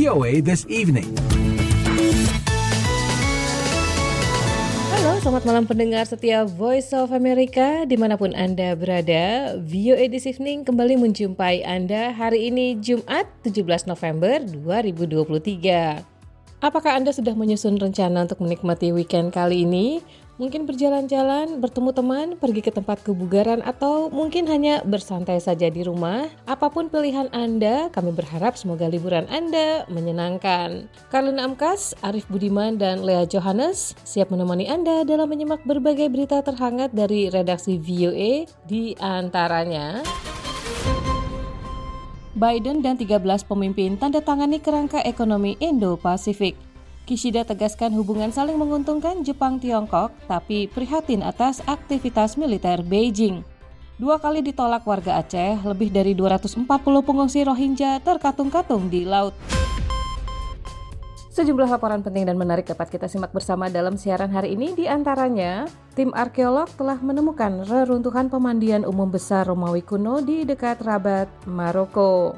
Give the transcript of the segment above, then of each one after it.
VOA This Evening. Halo, selamat malam pendengar setia Voice of America dimanapun Anda berada. VOA This Evening kembali menjumpai Anda hari ini Jumat 17 November 2023. Apakah Anda sudah menyusun rencana untuk menikmati weekend kali ini? Mungkin berjalan-jalan, bertemu teman, pergi ke tempat kebugaran, atau mungkin hanya bersantai saja di rumah. Apapun pilihan Anda, kami berharap semoga liburan Anda menyenangkan. Karlina Amkas, Arif Budiman, dan Lea Johannes siap menemani Anda dalam menyimak berbagai berita terhangat dari redaksi VOA, di antaranya Biden dan 13 pemimpin tanda tangani kerangka ekonomi Indo-Pasifik. Kishida tegaskan hubungan saling menguntungkan Jepang-Tiongkok, tapi prihatin atas aktivitas militer Beijing. 2 kali ditolak warga Aceh, lebih dari 240 pengungsi Rohingya terkatung-katung di laut. Sejumlah laporan penting dan menarik dapat kita simak bersama dalam siaran hari ini. Di antaranya, tim arkeolog telah menemukan reruntuhan pemandian umum besar Romawi kuno di dekat Rabat, Maroko.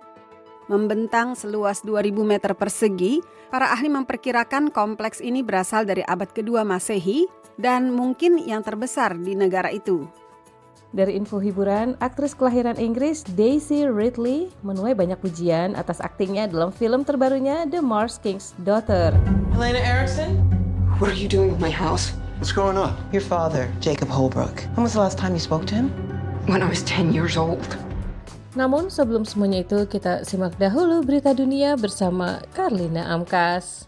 Membentang seluas 2.000 meter persegi, para ahli memperkirakan kompleks ini berasal dari abad kedua Masehi dan mungkin yang terbesar di negara itu. Dari info hiburan, aktris kelahiran Inggris Daisy Ridley menuai banyak pujian atas aktingnya dalam film terbarunya The Mars King's Daughter. Helena Erickson? What are you doing with my house? What's going on? Your father, Jacob Holbrook. When was the last time you spoke to him? When I was 10 years old. Namun sebelum semuanya itu, kita simak dahulu berita dunia bersama Karlina Amkas.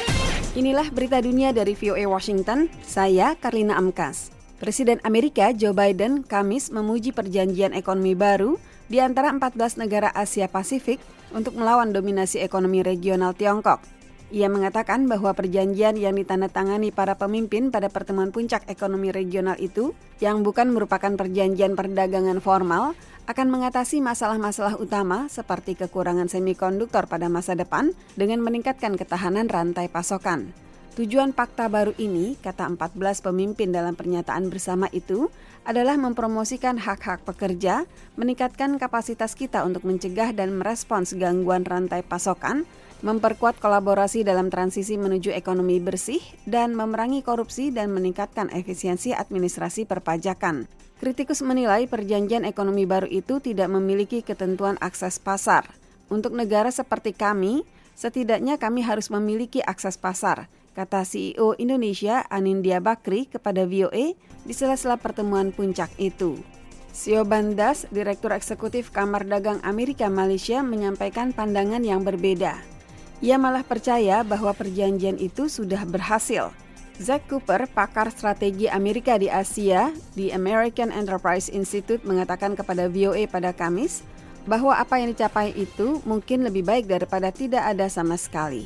Inilah berita dunia dari VOA Washington, saya Karlina Amkas. Presiden Amerika Joe Biden Kamis memuji perjanjian ekonomi baru di antara 14 negara Asia Pasifik untuk melawan dominasi ekonomi regional Tiongkok. Ia mengatakan bahwa perjanjian yang ditandatangani para pemimpin pada pertemuan puncak ekonomi regional itu, yang bukan merupakan perjanjian perdagangan formal, akan mengatasi masalah-masalah utama seperti kekurangan semikonduktor pada masa depan dengan meningkatkan ketahanan rantai pasokan. Tujuan fakta baru ini, kata 14 pemimpin dalam pernyataan bersama itu, adalah mempromosikan hak-hak pekerja, meningkatkan kapasitas kita untuk mencegah dan merespons gangguan rantai pasokan, memperkuat kolaborasi dalam transisi menuju ekonomi bersih, dan memerangi korupsi dan meningkatkan efisiensi administrasi perpajakan. Kritikus menilai perjanjian ekonomi baru itu tidak memiliki ketentuan akses pasar. Untuk negara seperti kami, setidaknya kami harus memiliki akses pasar, kata CEO Indonesia Anindya Bakri kepada VOA di sela-sela pertemuan puncak itu. Siobhan Das, Direktur Eksekutif Kamar Dagang Amerika Malaysia, menyampaikan pandangan yang berbeda. Ia malah percaya bahwa perjanjian itu sudah berhasil. Zach Cooper, pakar strategi Amerika di Asia di American Enterprise Institute, mengatakan kepada VOA pada Kamis bahwa apa yang dicapai itu mungkin lebih baik daripada tidak ada sama sekali.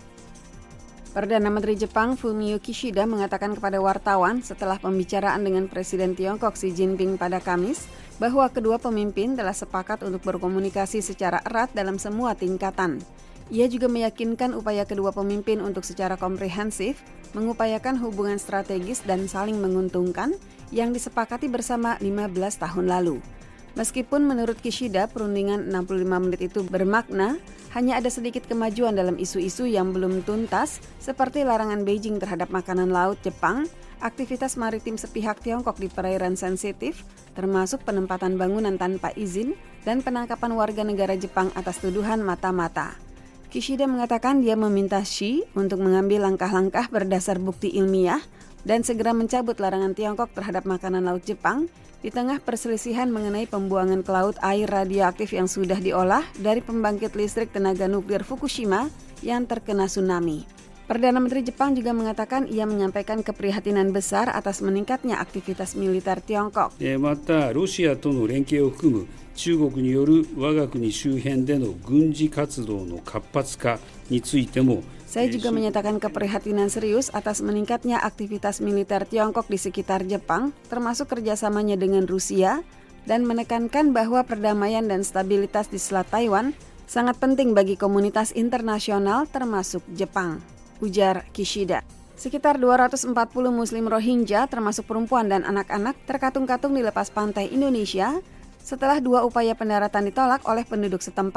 Perdana Menteri Jepang Fumio Kishida mengatakan kepada wartawan setelah pembicaraan dengan Presiden Tiongkok Xi Jinping pada Kamis bahwa kedua pemimpin telah sepakat untuk berkomunikasi secara erat dalam semua tingkatan. Ia juga meyakinkan upaya kedua pemimpin untuk secara komprehensif mengupayakan hubungan strategis dan saling menguntungkan yang disepakati bersama 15 tahun lalu. Meskipun menurut Kishida perundingan 65 menit itu bermakna, hanya ada sedikit kemajuan dalam isu-isu yang belum tuntas seperti larangan Beijing terhadap makanan laut Jepang, aktivitas maritim sepihak Tiongkok di perairan sensitif, termasuk penempatan bangunan tanpa izin, dan penangkapan warga negara Jepang atas tuduhan mata-mata. Kishida mengatakan dia meminta Xi untuk mengambil langkah-langkah berdasar bukti ilmiah dan segera mencabut larangan Tiongkok terhadap makanan laut Jepang di tengah perselisihan mengenai pembuangan ke laut air radioaktif yang sudah diolah dari pembangkit listrik tenaga nuklir Fukushima yang terkena tsunami. Perdana Menteri Jepang juga mengatakan ia menyampaikan keprihatinan besar atas meningkatnya aktivitas militer Tiongkok. またロシアとの連携を含む中国による我が国周辺での軍事活動の活発化についても Saya juga menyatakan keprihatinan serius atas meningkatnya aktivitas militer Tiongkok di sekitar Jepang, termasuk kerjasamanya dengan Rusia, dan menekankan bahwa perdamaian dan stabilitas di Selat Taiwan sangat penting bagi komunitas internasional termasuk Jepang, ujar Kishida. Sekitar 240 Muslim Rohingya termasuk perempuan dan anak-anak terkatung-katung di lepas pantai Indonesia setelah 2 upaya pendaratan ditolak oleh penduduk setempat.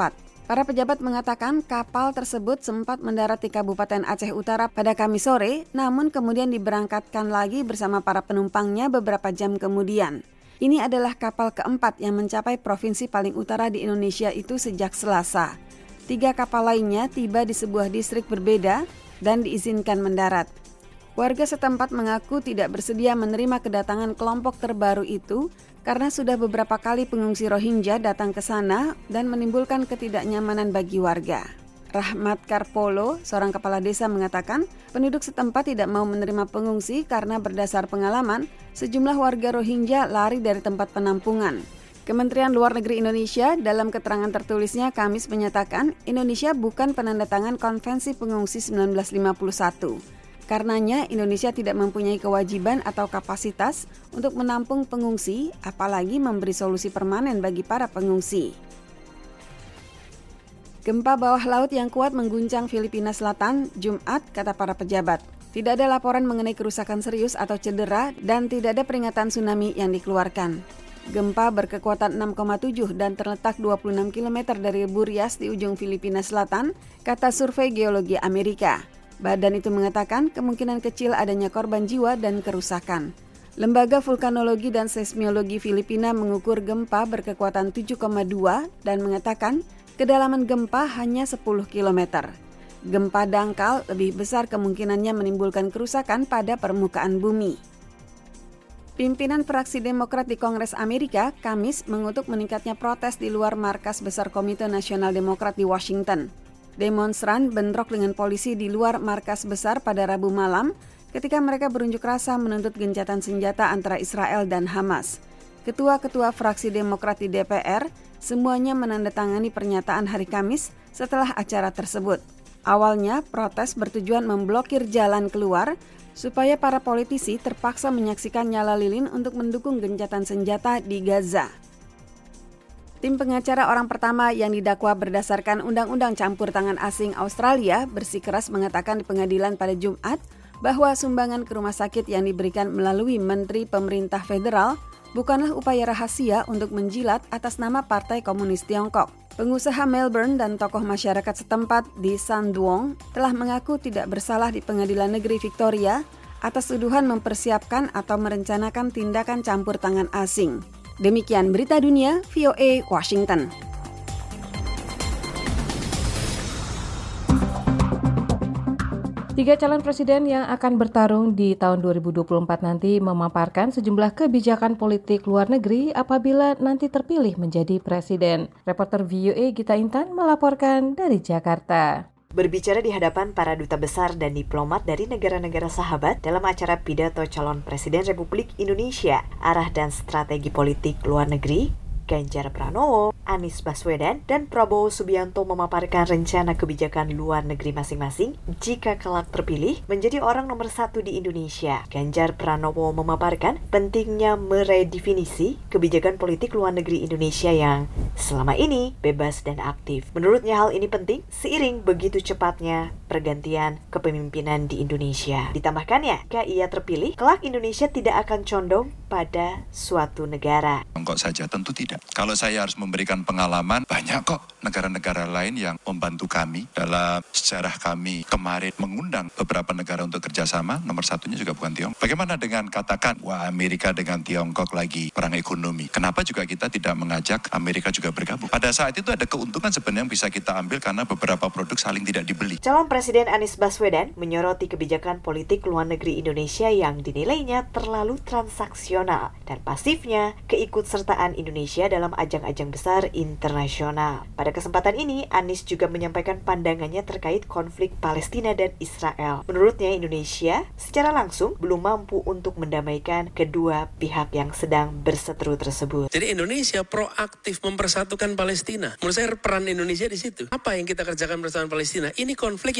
Para pejabat mengatakan kapal tersebut sempat mendarat di Kabupaten Aceh Utara pada Kamis sore, namun kemudian diberangkatkan lagi bersama para penumpangnya beberapa jam kemudian. Ini adalah kapal keempat yang mencapai provinsi paling utara di Indonesia itu sejak Selasa. 3 kapal lainnya tiba di sebuah distrik berbeda dan diizinkan mendarat. Warga setempat mengaku tidak bersedia menerima kedatangan kelompok terbaru itu karena sudah beberapa kali pengungsi Rohingya datang ke sana dan menimbulkan ketidaknyamanan bagi warga. Rahmat Karpolo, seorang kepala desa mengatakan, penduduk setempat tidak mau menerima pengungsi karena berdasar pengalaman, sejumlah warga Rohingya lari dari tempat penampungan. Kementerian Luar Negeri Indonesia dalam keterangan tertulisnya Kamis menyatakan Indonesia bukan penandatangan Konvensi Pengungsi 1951. Karenanya, Indonesia tidak mempunyai kewajiban atau kapasitas untuk menampung pengungsi, apalagi memberi solusi permanen bagi para pengungsi. Gempa bawah laut yang kuat mengguncang Filipina Selatan Jumat, kata para pejabat. Tidak ada laporan mengenai kerusakan serius atau cedera dan tidak ada peringatan tsunami yang dikeluarkan. Gempa berkekuatan 6,7 dan terletak 26 km dari Burias di ujung Filipina Selatan, kata survei geologi Amerika. Badan itu mengatakan kemungkinan kecil adanya korban jiwa dan kerusakan. Lembaga Vulkanologi dan Seismologi Filipina mengukur gempa berkekuatan 7,2 dan mengatakan kedalaman gempa hanya 10 km. Gempa dangkal lebih besar kemungkinannya menimbulkan kerusakan pada permukaan bumi. Pimpinan fraksi Demokrat di Kongres Amerika Kamis mengutuk meningkatnya protes di luar markas besar Komite Nasional Demokrat di Washington. Demonstran bentrok dengan polisi di luar markas besar pada Rabu malam ketika mereka berunjuk rasa menuntut gencatan senjata antara Israel dan Hamas. Ketua-ketua fraksi Demokrat di DPR semuanya menandatangani pernyataan hari Kamis setelah acara tersebut. Awalnya, protes bertujuan memblokir jalan keluar supaya para politisi terpaksa menyaksikan nyala lilin untuk mendukung gencatan senjata di Gaza. Tim pengacara orang pertama yang didakwa berdasarkan Undang-Undang Campur Tangan Asing Australia bersikeras mengatakan di pengadilan pada Jumat bahwa sumbangan ke rumah sakit yang diberikan melalui Menteri Pemerintah Federal bukanlah upaya rahasia untuk menjilat atas nama Partai Komunis Tiongkok. Pengusaha Melbourne dan tokoh masyarakat setempat di Sanduong telah mengaku tidak bersalah di Pengadilan Negeri Victoria atas tuduhan mempersiapkan atau merencanakan tindakan campur tangan asing. Demikian berita dunia VOA Washington. Tiga calon presiden yang akan bertarung di tahun 2024 nanti memaparkan sejumlah kebijakan politik luar negeri apabila nanti terpilih menjadi presiden. Reporter VOA Gita Intan melaporkan dari Jakarta. Berbicara di hadapan para duta besar dan diplomat dari negara-negara sahabat dalam acara pidato calon Presiden Republik Indonesia, arah dan strategi politik luar negeri, Ganjar Pranowo, Anies Baswedan, dan Prabowo Subianto memaparkan rencana kebijakan luar negeri masing-masing jika kelak terpilih menjadi orang nomor 1 di Indonesia. Ganjar Pranowo memaparkan pentingnya meredefinisi kebijakan politik luar negeri Indonesia yang selama ini bebas dan aktif. Menurutnya hal ini penting seiring begitu cepatnya pergantian kepemimpinan di Indonesia. Ditambahkannya, jika ia terpilih, kelak Indonesia tidak akan condong pada suatu negara. Kok saja tentu tidak. Kalau saya harus memberikan pengalaman, banyak kok negara-negara lain yang membantu kami dalam sejarah kami kemarin mengundang beberapa negara untuk kerjasama. Nomor satunya juga bukan Tiongkok. Bagaimana dengan katakan, wah Amerika dengan Tiongkok lagi perang ekonomi. Kenapa juga kita tidak mengajak Amerika juga bergabung? Pada saat itu ada keuntungan sebenarnya yang bisa kita ambil karena beberapa produk saling tidak dibeli. Calon Presiden Anies Baswedan menyoroti kebijakan politik luar negeri Indonesia yang dinilainya terlalu transaksional dan pasifnya keikutsertaan Indonesia dalam ajang-ajang besar internasional. Pada kesempatan ini, Anies juga menyampaikan pandangannya terkait konflik Palestina dan Israel. Menurutnya, Indonesia secara langsung belum mampu untuk mendamaikan kedua pihak yang sedang berseteru tersebut. Jadi Indonesia proaktif mempersatukan Palestina. Menurut saya peran Indonesia di situ. Apa yang kita kerjakan bersama Palestina? Ini konflik yang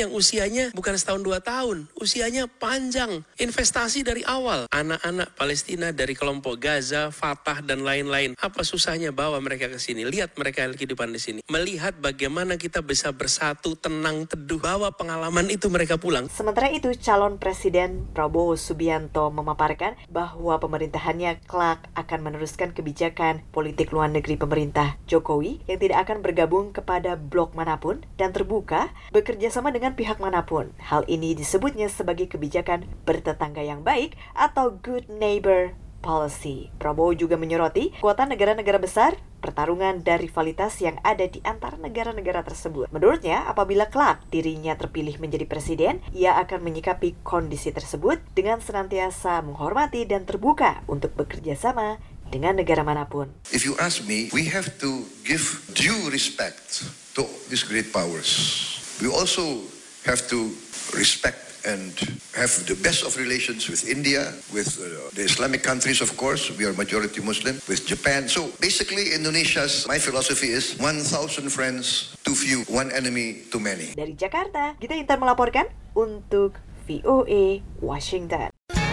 yang usianya bukan setahun 2 tahun, usianya panjang. Investasi dari awal. Anak-anak Palestina dari kelompok Gaza, Fatah, dan lain-lain. Apa susahnya bawa mereka ke sini? Lihat mereka kehidupan di sini. Melihat bagaimana kita bisa bersatu, tenang, teduh. Bawa pengalaman itu mereka pulang. Sementara itu, calon Presiden Prabowo Subianto memaparkan bahwa pemerintahannya kelak akan meneruskan kebijakan politik luar negeri pemerintah Jokowi yang tidak akan bergabung kepada blok manapun dan terbuka bekerja sama dengan pihak manapun. Hal ini disebutnya sebagai kebijakan bertetangga yang baik atau good neighbor policy. Prabowo juga menyoroti kekuatan negara-negara besar, pertarungan dan rivalitas yang ada di antara negara-negara tersebut. Menurutnya, apabila kelak dirinya terpilih menjadi presiden, ia akan menyikapi kondisi tersebut dengan senantiasa menghormati dan terbuka untuk bekerja sama dengan negara manapun. If you ask me, we have to give due respect to these great powers. We also have to respect and have the best of relations with India, with the Islamic countries, of course. We are majority Muslim, with Japan. So basically, my philosophy is 1,000 friends too few, one enemy too many. Dari Jakarta, Gita Intan melaporkan untuk VOA Washington.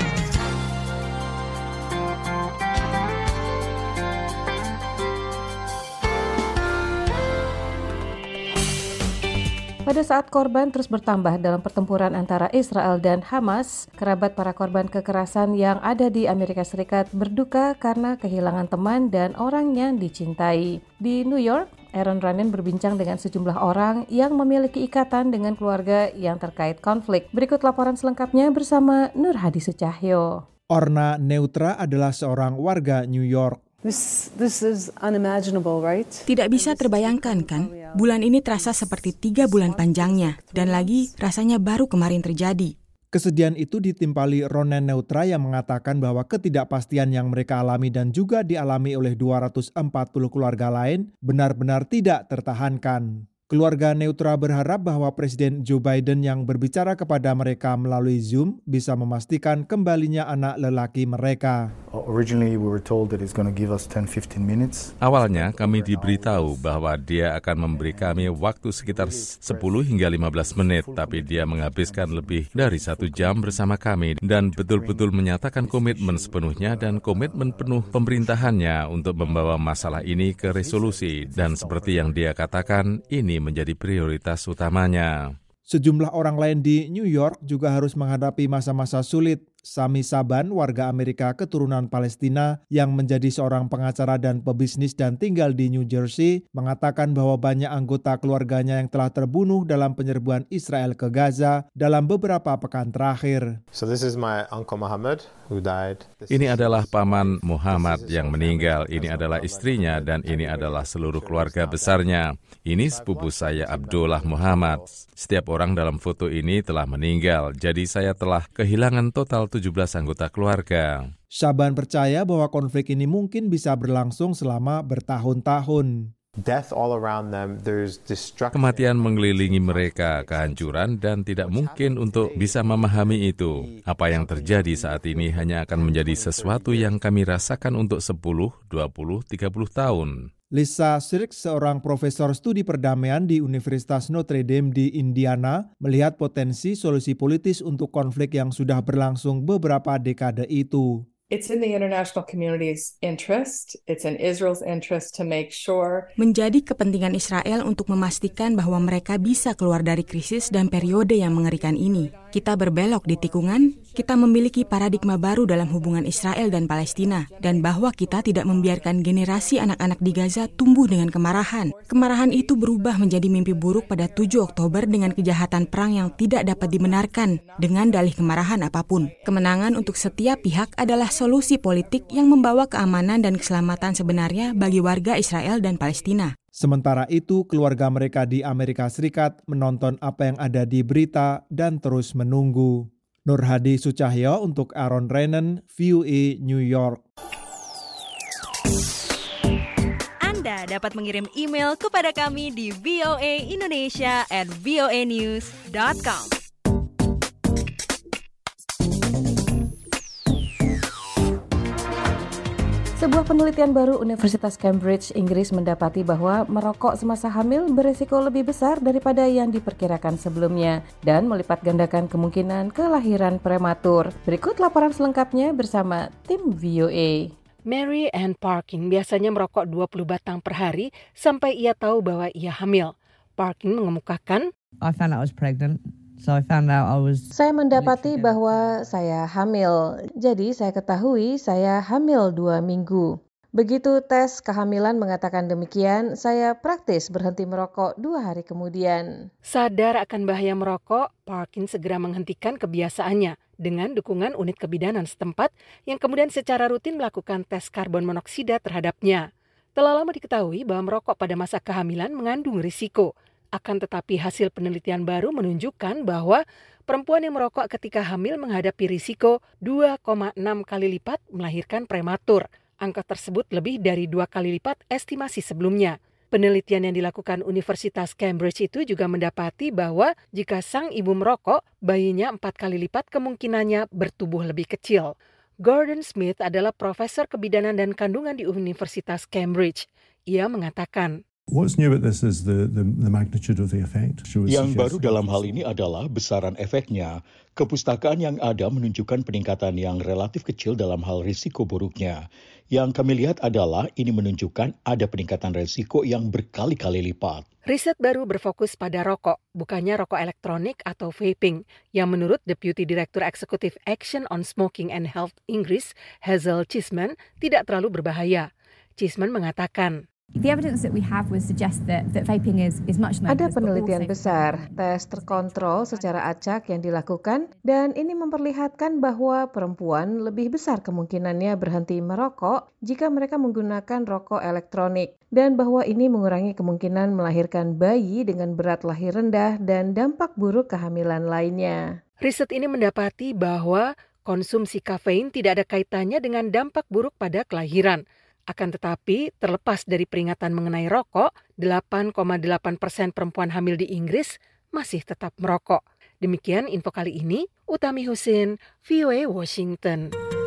Pada saat korban terus bertambah dalam pertempuran antara Israel dan Hamas, kerabat para korban kekerasan yang ada di Amerika Serikat berduka karena kehilangan teman dan orang yang dicintai. Di New York, Aaron Ranen berbincang dengan sejumlah orang yang memiliki ikatan dengan keluarga yang terkait konflik. Berikut laporan selengkapnya bersama Nur Hadi Sucahyo. Orna Neutra adalah seorang warga New York. This is unimaginable, right? Tidak bisa terbayangkan, kan? Bulan ini terasa seperti 3 bulan panjangnya, dan lagi rasanya baru kemarin terjadi. Kesedihan itu ditimpali Ronen Neutra yang mengatakan bahwa ketidakpastian yang mereka alami dan juga dialami oleh 240 keluarga lain benar-benar tidak tertahankan. Keluarga Neutra berharap bahwa Presiden Joe Biden yang berbicara kepada mereka melalui Zoom bisa memastikan kembalinya anak lelaki mereka. Awalnya kami diberitahu bahwa dia akan memberi kami waktu sekitar 10 hingga 15 menit, tapi dia menghabiskan lebih dari 1 jam bersama kami dan betul-betul menyatakan komitmen sepenuhnya dan komitmen penuh pemerintahannya untuk membawa masalah ini ke resolusi. Dan seperti yang dia katakan, ini menjadi prioritas utamanya. Sejumlah orang lain di New York juga harus menghadapi masa-masa sulit. Sami Saban, warga Amerika keturunan Palestina yang menjadi seorang pengacara dan pebisnis dan tinggal di New Jersey, mengatakan bahwa banyak anggota keluarganya yang telah terbunuh dalam penyerbuan Israel ke Gaza dalam beberapa pekan terakhir. Ini adalah paman Muhammad yang meninggal, ini adalah istrinya, dan ini adalah seluruh keluarga besarnya. Ini sepupu saya Abdullah Muhammad. Setiap orang dalam foto ini telah meninggal, jadi saya telah kehilangan total 17 anggota keluarga. Saban percaya bahwa konflik ini mungkin bisa berlangsung selama bertahun-tahun. Kematian mengelilingi mereka, kehancuran, dan tidak mungkin untuk bisa memahami itu. Apa yang terjadi saat ini hanya akan menjadi sesuatu yang kami rasakan untuk 10, 20, 30 tahun. Lisa Sirk, seorang profesor studi perdamaian di Universitas Notre Dame di Indiana, melihat potensi solusi politis untuk konflik yang sudah berlangsung beberapa dekade itu. It's in the international community's interest, it's in Israel's interest to make sure. Menjadi kepentingan Israel untuk memastikan bahwa mereka bisa keluar dari krisis dan periode yang mengerikan ini. Kita berbelok di tikungan, kita memiliki paradigma baru dalam hubungan Israel dan Palestina, dan bahwa kita tidak membiarkan generasi anak-anak di Gaza tumbuh dengan kemarahan. Kemarahan itu berubah menjadi mimpi buruk pada 7 Oktober dengan kejahatan perang yang tidak dapat dibenarkan dengan dalih kemarahan apapun. Kemenangan untuk setiap pihak adalah solusi politik yang membawa keamanan dan keselamatan sebenarnya bagi warga Israel dan Palestina. Sementara itu, keluarga mereka di Amerika Serikat menonton apa yang ada di berita dan terus menunggu. Nur Hadi Sucahyo untuk Aaron Ranen, VOA New York. Anda dapat mengirim email kepada kami di voaindonesia@voanews.com. Sebuah penelitian baru Universitas Cambridge, Inggris mendapati bahwa merokok semasa hamil berisiko lebih besar daripada yang diperkirakan sebelumnya dan melipat gandakan kemungkinan kelahiran prematur. Berikut laporan selengkapnya bersama tim VOA. Mary Ann Parkin biasanya merokok 20 batang per hari sampai ia tahu bahwa ia hamil. Parkin mengemukakan, I found out I was pregnant. Saya mendapati bahwa saya hamil, jadi saya ketahui saya hamil 2 minggu. Begitu tes kehamilan mengatakan demikian, saya praktis berhenti merokok 2 hari kemudian. Sadar akan bahaya merokok, Parkin segera menghentikan kebiasaannya dengan dukungan unit kebidanan setempat yang kemudian secara rutin melakukan tes karbon monoksida terhadapnya. Telah lama diketahui bahwa merokok pada masa kehamilan mengandung risiko. Akan tetapi hasil penelitian baru menunjukkan bahwa perempuan yang merokok ketika hamil menghadapi risiko 2,6 kali lipat melahirkan prematur. Angka tersebut lebih dari 2 kali lipat estimasi sebelumnya. Penelitian yang dilakukan Universitas Cambridge itu juga mendapati bahwa jika sang ibu merokok, bayinya 4 kali lipat kemungkinannya bertubuh lebih kecil. Gordon Smith adalah profesor kebidanan dan kandungan di Universitas Cambridge. Ia mengatakan, Yang baru dalam hal ini adalah besaran efeknya. Kepustakaan yang ada menunjukkan peningkatan yang relatif kecil dalam hal risiko buruknya. Yang kami lihat adalah ini menunjukkan ada peningkatan risiko yang berkali-kali lipat. Riset baru berfokus pada rokok, bukannya rokok elektronik atau vaping, yang menurut Deputy Director Executive Action on Smoking and Health Inggris, Hazel Cheeseman, tidak terlalu berbahaya. Cheeseman mengatakan, Ada penelitian besar, tes terkontrol secara acak yang dilakukan, dan ini memperlihatkan bahwa perempuan lebih besar kemungkinannya berhenti merokok jika mereka menggunakan rokok elektronik, dan bahwa ini mengurangi kemungkinan melahirkan bayi dengan berat lahir rendah dan dampak buruk kehamilan lainnya. Riset ini mendapati bahwa konsumsi kafein tidak ada kaitannya dengan dampak buruk pada kelahiran. Akan tetapi, terlepas dari peringatan mengenai rokok, 8,8% perempuan hamil di Inggris masih tetap merokok. Demikian info kali ini, Utami Husin, VOA Washington.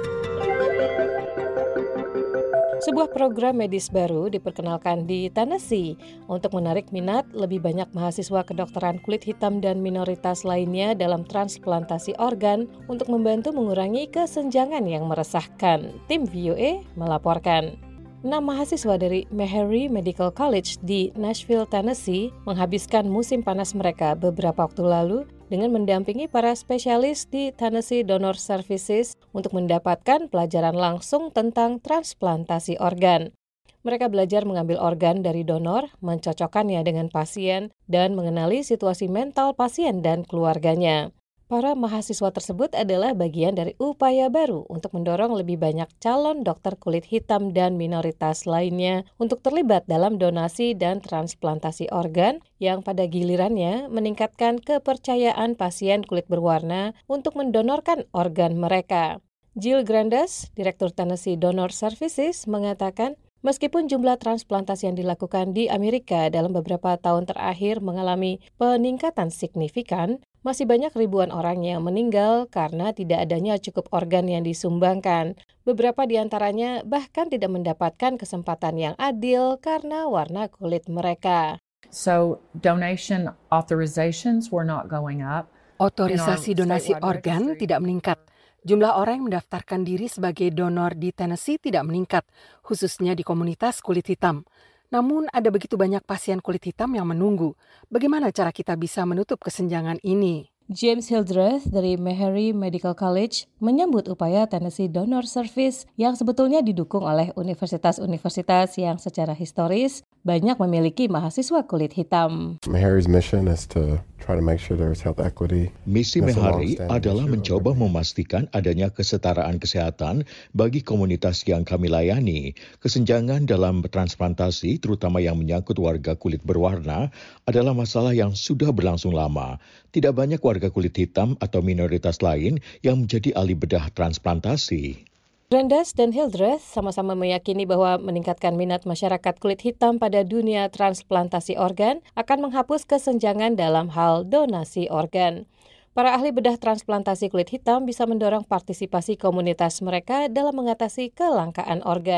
Sebuah program medis baru diperkenalkan di Tennessee untuk menarik minat lebih banyak mahasiswa kedokteran kulit hitam dan minoritas lainnya dalam transplantasi organ untuk membantu mengurangi kesenjangan yang meresahkan. Tim VOA melaporkan. 6 mahasiswa dari Meharry Medical College di Nashville, Tennessee menghabiskan musim panas mereka beberapa waktu lalu dengan mendampingi para spesialis di Tennessee Donor Services untuk mendapatkan pelajaran langsung tentang transplantasi organ. Mereka belajar mengambil organ dari donor, mencocokkannya dengan pasien, dan mengenali situasi mental pasien dan keluarganya. Para mahasiswa tersebut adalah bagian dari upaya baru untuk mendorong lebih banyak calon dokter kulit hitam dan minoritas lainnya untuk terlibat dalam donasi dan transplantasi organ yang pada gilirannya meningkatkan kepercayaan pasien kulit berwarna untuk mendonorkan organ mereka. Jill Grandes, Direktur Tennessee Donor Services, mengatakan, meskipun jumlah transplantasi yang dilakukan di Amerika dalam beberapa tahun terakhir mengalami peningkatan signifikan, masih banyak ribuan orang yang meninggal karena tidak adanya cukup organ yang disumbangkan. Beberapa di antaranya bahkan tidak mendapatkan kesempatan yang adil karena warna kulit mereka. So donation authorizations were not going up. Otorisasi donasi organ tidak meningkat. Jumlah orang yang mendaftarkan diri sebagai donor di Tennessee tidak meningkat, khususnya di komunitas kulit hitam. Namun ada begitu banyak pasien kulit hitam yang menunggu. Bagaimana cara kita bisa menutup kesenjangan ini? James Hildreth dari Meharry Medical College menyambut upaya Tennessee Donor Service yang sebetulnya didukung oleh universitas-universitas yang secara historis banyak memiliki mahasiswa kulit hitam. Meharry's mission is to try to make sure there's health equity. Misi Meharry adalah mencoba memastikan adanya kesetaraan kesehatan bagi komunitas yang kami layani. Kesenjangan dalam transplantasi, terutama yang menyangkut warga kulit berwarna, adalah masalah yang sudah berlangsung lama. Tidak banyak warga kulit hitam atau minoritas lain yang menjadi ahli bedah transplantasi. Grandes dan Hildreth sama-sama meyakini bahwa meningkatkan minat masyarakat kulit hitam pada dunia transplantasi organ akan menghapus kesenjangan dalam hal donasi organ. Para ahli bedah transplantasi kulit hitam bisa mendorong partisipasi komunitas mereka dalam mengatasi kelangkaan organ.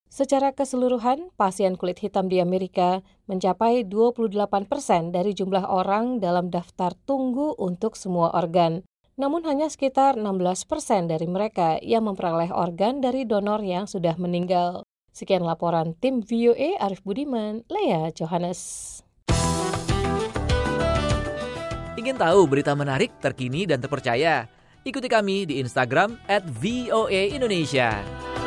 Secara keseluruhan, pasien kulit hitam di Amerika mencapai 28% dari jumlah orang dalam daftar tunggu untuk semua organ. Namun hanya sekitar 16% dari mereka yang memperoleh organ dari donor yang sudah meninggal. Sekian laporan tim VOA Arif Budiman, Lea Johannes. Ingin tahu berita menarik, terkini, dan terpercaya? Ikuti kami di Instagram @VOA_Indonesia.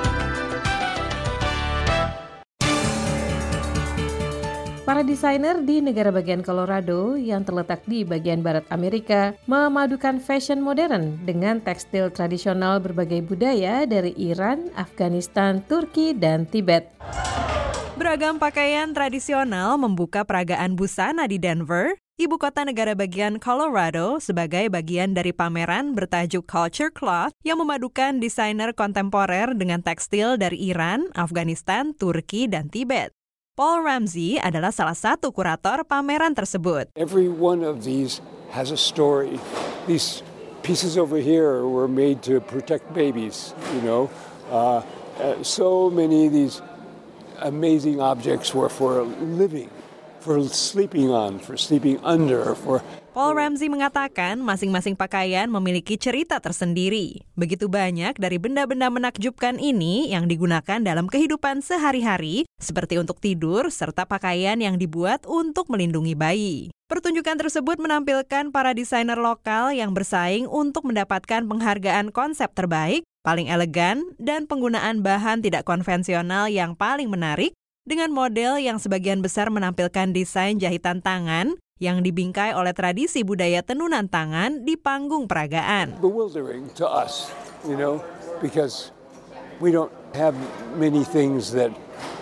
Para desainer di negara bagian Colorado yang terletak di bagian barat Amerika memadukan fashion modern dengan tekstil tradisional berbagai budaya dari Iran, Afghanistan, Turki, dan Tibet. Beragam pakaian tradisional membuka peragaan busana di Denver, ibu kota negara bagian Colorado, sebagai bagian dari pameran bertajuk Culture Cloth yang memadukan desainer kontemporer dengan tekstil dari Iran, Afghanistan, Turki, dan Tibet. Paul Ramsey adalah salah satu kurator pameran tersebut. Every one of these has a story. These pieces over here were made to protect babies, so many of these amazing objects were for living, for sleeping on, for sleeping under, for... Paul Ramsey mengatakan masing-masing pakaian memiliki cerita tersendiri. Begitu banyak dari benda-benda menakjubkan ini yang digunakan dalam kehidupan sehari-hari, seperti untuk tidur, serta pakaian yang dibuat untuk melindungi bayi. Pertunjukan tersebut menampilkan para desainer lokal yang bersaing untuk mendapatkan penghargaan konsep terbaik, paling elegan, dan penggunaan bahan tidak konvensional yang paling menarik, dengan model yang sebagian besar menampilkan desain jahitan tangan, yang dibingkai oleh tradisi budaya tenunan tangan di panggung peragaan. Bewildering to us, because we don't have many things that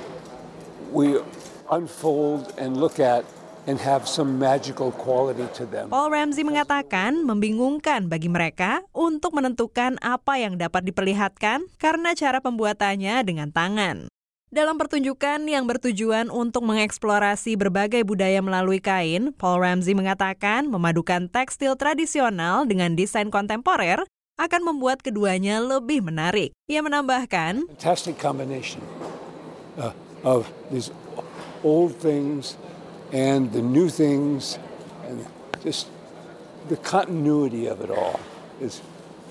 we unfold and look at and have some magical quality to them. Paul Ramsey mengatakan membingungkan bagi mereka untuk menentukan apa yang dapat diperlihatkan karena cara pembuatannya dengan tangan. Dalam pertunjukan yang bertujuan untuk mengeksplorasi berbagai budaya melalui kain, Paul Ramsey mengatakan memadukan tekstil tradisional dengan desain kontemporer akan membuat keduanya lebih menarik. Ia menambahkan, fantastic combination of these old things and the new things, and just the continuity of it all is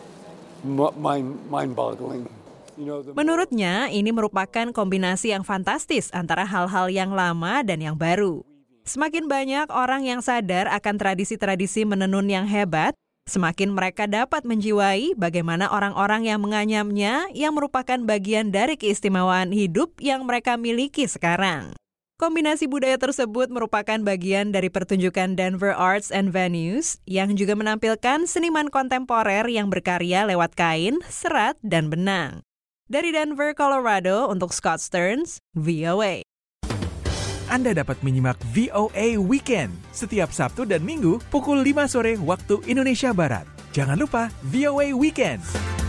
mind-boggling. Menurutnya, ini merupakan kombinasi yang fantastis antara hal-hal yang lama dan yang baru. Semakin banyak orang yang sadar akan tradisi-tradisi menenun yang hebat, semakin mereka dapat menjiwai bagaimana orang-orang yang menganyamnya yang merupakan bagian dari keistimewaan hidup yang mereka miliki sekarang. Kombinasi budaya tersebut merupakan bagian dari pertunjukan Denver Arts and Venues yang juga menampilkan seniman kontemporer yang berkarya lewat kain, serat, dan benang. Dari Denver, Colorado, untuk Scott Stearns, VOA. Anda dapat menyimak VOA Weekend setiap Sabtu dan Minggu pukul 5 sore waktu Indonesia Barat. Jangan lupa VOA Weekend.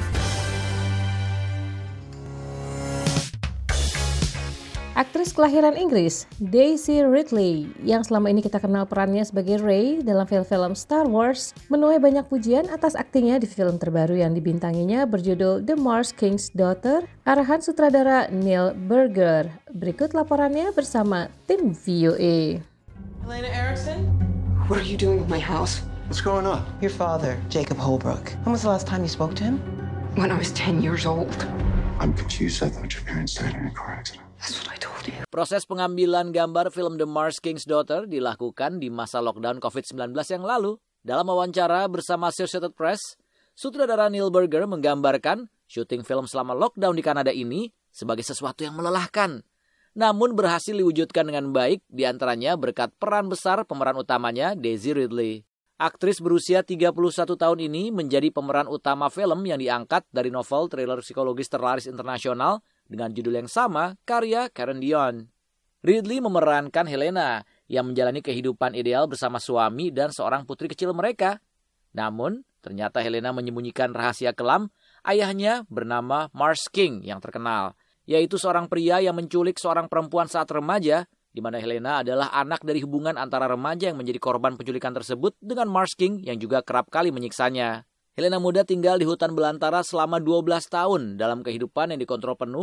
Aktris kelahiran Inggris, Daisy Ridley, yang selama ini kita kenal perannya sebagai Rey dalam film-film Star Wars, menuai banyak pujian atas aktingnya di film terbaru yang dibintanginya berjudul The Mars King's Daughter, arahan sutradara Neil Burger. Berikut laporannya bersama tim VOA. Elena Erickson? What are you doing with my house? What's going on? Your father, Jacob Holbrook. When was the last time you spoke to him? When I was 10 years old. I'm confused. I thought your parents died in a car accident. That's what I told you. Proses pengambilan gambar film The Mars King's Daughter dilakukan di masa lockdown COVID-19 yang lalu. Dalam wawancara bersama Associated Press, sutradara Neil Burger menggambarkan syuting film selama lockdown di Kanada ini sebagai sesuatu yang melelahkan. Namun berhasil diwujudkan dengan baik, diantaranya berkat peran besar pemeran utamanya, Daisy Ridley. Aktris berusia 31 tahun ini menjadi pemeran utama film yang diangkat dari novel thriller psikologis terlaris internasional dengan judul yang sama, karya Karen Dion. Ridley memerankan Helena yang menjalani kehidupan ideal bersama suami dan seorang putri kecil mereka. Namun, ternyata Helena menyembunyikan rahasia kelam ayahnya bernama Mars King yang terkenal, yaitu seorang pria yang menculik seorang perempuan saat remaja, di mana Helena adalah anak dari hubungan antara remaja yang menjadi korban penculikan tersebut dengan Mars King yang juga kerap kali menyiksanya. Helena muda tinggal di hutan belantara selama 12 tahun dalam kehidupan yang dikontrol penuh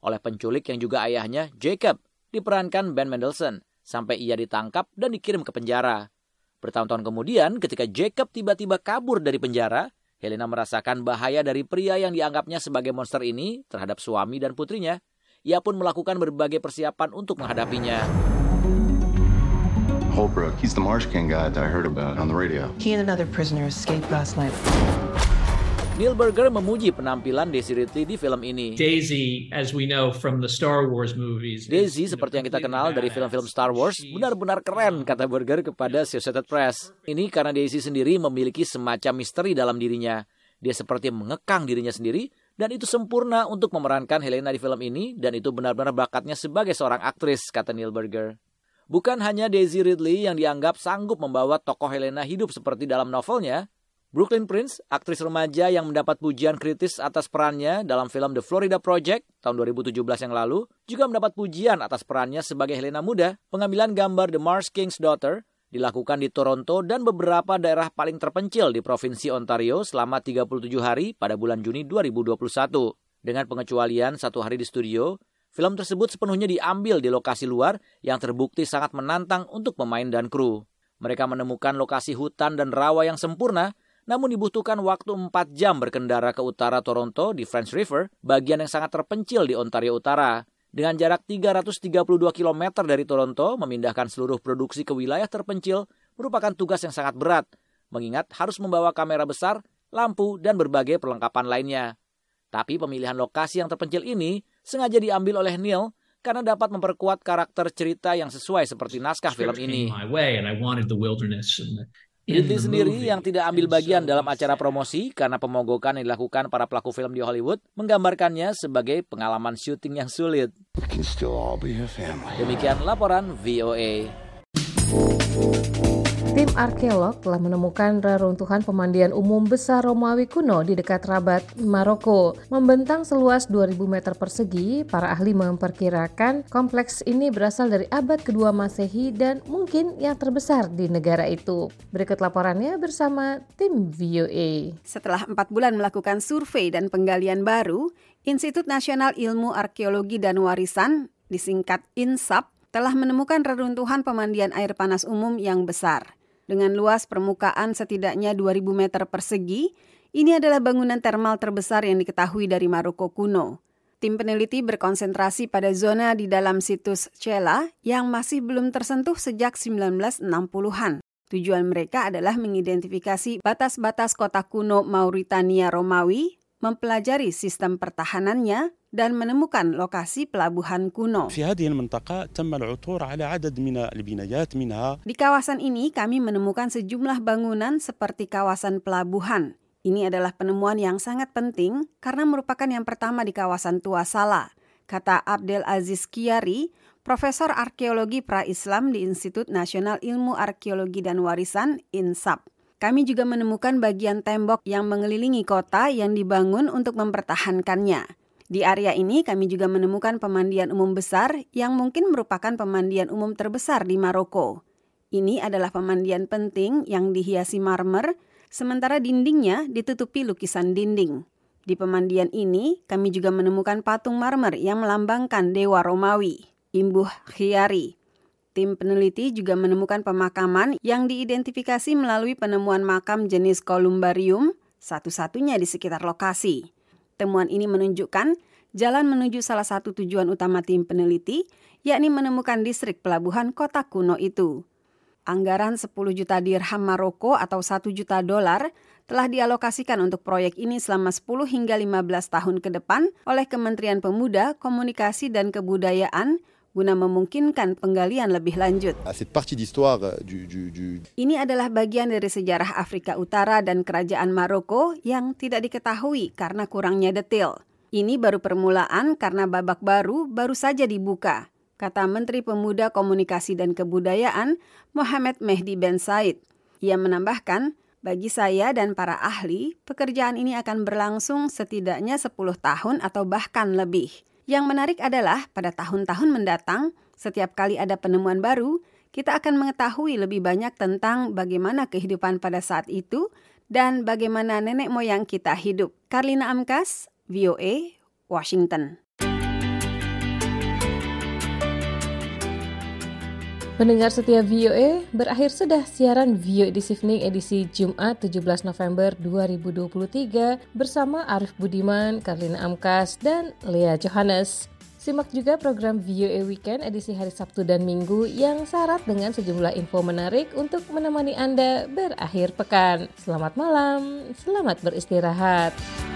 oleh penculik yang juga ayahnya, Jacob, diperankan Ben Mendelsohn, sampai ia ditangkap dan dikirim ke penjara. Bertahun-tahun kemudian, ketika Jacob tiba-tiba kabur dari penjara, Helena merasakan bahaya dari pria yang dianggapnya sebagai monster ini terhadap suami dan putrinya. Ia pun melakukan berbagai persiapan untuk menghadapinya. Holbrook, he's the Marsh King guy that I heard about on the radio. He and another prisoner escaped last night. Neil Burger memuji penampilan Daisy Ridley di film ini. Daisy, as we know from the Star Wars movies. Daisy, seperti yang kita kenal dari film-film Star Wars, benar-benar keren, kata Burger kepada Associated Press. Ini karena Daisy sendiri memiliki semacam misteri dalam dirinya. Dia seperti mengekang dirinya sendiri, dan itu sempurna untuk memerankan Helena di film ini, dan itu benar-benar bakatnya sebagai seorang aktris, kata Neil Burger. Bukan hanya Daisy Ridley yang dianggap sanggup membawa tokoh Helena hidup seperti dalam novelnya, Brooklyn Prince, aktris remaja yang mendapat pujian kritis atas perannya dalam film The Florida Project tahun 2017 yang lalu, juga mendapat pujian atas perannya sebagai Helena muda. Pengambilan gambar The Marsh King's Daughter dilakukan di Toronto dan beberapa daerah paling terpencil di Provinsi Ontario selama 37 hari pada bulan Juni 2021. Dengan pengecualian 1 hari di studio, film tersebut sepenuhnya diambil di lokasi luar yang terbukti sangat menantang untuk pemain dan kru. Mereka menemukan lokasi hutan dan rawa yang sempurna, namun dibutuhkan waktu 4 jam berkendara ke utara Toronto di French River, bagian yang sangat terpencil di Ontario Utara. Dengan jarak 332 km dari Toronto, memindahkan seluruh produksi ke wilayah terpencil merupakan tugas yang sangat berat, mengingat harus membawa kamera besar, lampu, dan berbagai perlengkapan lainnya. Tapi pemilihan lokasi yang terpencil ini sengaja diambil oleh Neil karena dapat memperkuat karakter cerita yang sesuai seperti naskah film ini. Ridley sendiri yang tidak ambil bagian dalam acara promosi karena pemogokan yang dilakukan para pelaku film di Hollywood menggambarkannya sebagai pengalaman syuting yang sulit. Demikian laporan VOA. Tim arkeolog telah menemukan reruntuhan pemandian umum besar Romawi kuno di dekat Rabat, Maroko. Membentang seluas 2.000 meter persegi, para ahli memperkirakan kompleks ini berasal dari abad kedua Masehi dan mungkin yang terbesar di negara itu. Berikut laporannya bersama tim VOA. Setelah 4 bulan melakukan survei dan penggalian baru, Institut Nasional Ilmu Arkeologi dan Warisan, disingkat INSAP, telah menemukan reruntuhan pemandian air panas umum yang besar. Dengan luas permukaan setidaknya 2.000 meter persegi, ini adalah bangunan termal terbesar yang diketahui dari Maroko kuno. Tim peneliti berkonsentrasi pada zona di dalam situs Cela yang masih belum tersentuh sejak 1960-an. Tujuan mereka adalah mengidentifikasi batas-batas kota kuno Mauritania Romawi, mempelajari sistem pertahanannya, dan menemukan lokasi pelabuhan kuno. Di kawasan ini kami menemukan sejumlah bangunan seperti kawasan pelabuhan. Ini adalah penemuan yang sangat penting karena merupakan yang pertama di kawasan Tua Sala, kata Abdel Aziz Kiari, Profesor Arkeologi Pra-Islam di Institut Nasional Ilmu Arkeologi dan Warisan, INSAP. Kami juga menemukan bagian tembok yang mengelilingi kota yang dibangun untuk mempertahankannya. Di area ini kami juga menemukan pemandian umum besar yang mungkin merupakan pemandian umum terbesar di Maroko. Ini adalah pemandian penting yang dihiasi marmer, sementara dindingnya ditutupi lukisan dinding. Di pemandian ini kami juga menemukan patung marmer yang melambangkan Dewa Romawi, imbuh Khiari. Tim peneliti juga menemukan pemakaman yang diidentifikasi melalui penemuan makam jenis Columbarium, satu-satunya di sekitar lokasi. Temuan ini menunjukkan jalan menuju salah satu tujuan utama tim peneliti, yakni menemukan distrik pelabuhan kota kuno itu. Anggaran 10 juta dirham Maroko atau $1 juta telah dialokasikan untuk proyek ini selama 10 hingga 15 tahun ke depan oleh Kementerian Pemuda, Komunikasi dan Kebudayaan guna memungkinkan penggalian lebih lanjut. Ini adalah bagian dari sejarah Afrika Utara dan Kerajaan Maroko yang tidak diketahui karena kurangnya detail. Ini baru permulaan karena babak baru saja dibuka, kata Menteri Pemuda, Komunikasi dan Kebudayaan Mohamed Mehdi Ben Said. Ia menambahkan, bagi saya dan para ahli, pekerjaan ini akan berlangsung setidaknya 10 tahun atau bahkan lebih. Yang menarik adalah pada tahun-tahun mendatang, setiap kali ada penemuan baru, kita akan mengetahui lebih banyak tentang bagaimana kehidupan pada saat itu dan bagaimana nenek moyang kita hidup. Karlina Amkas, VOA, Washington. Pendengar setia VOA, berakhir sudah siaran VOA Edisi Evening edisi Jumat 17 November 2023 bersama Arif Budiman, Karlina Amkas, dan Lea Johannes. Simak juga program VOA Weekend edisi hari Sabtu dan Minggu yang syarat dengan sejumlah info menarik untuk menemani Anda berakhir pekan. Selamat malam, selamat beristirahat.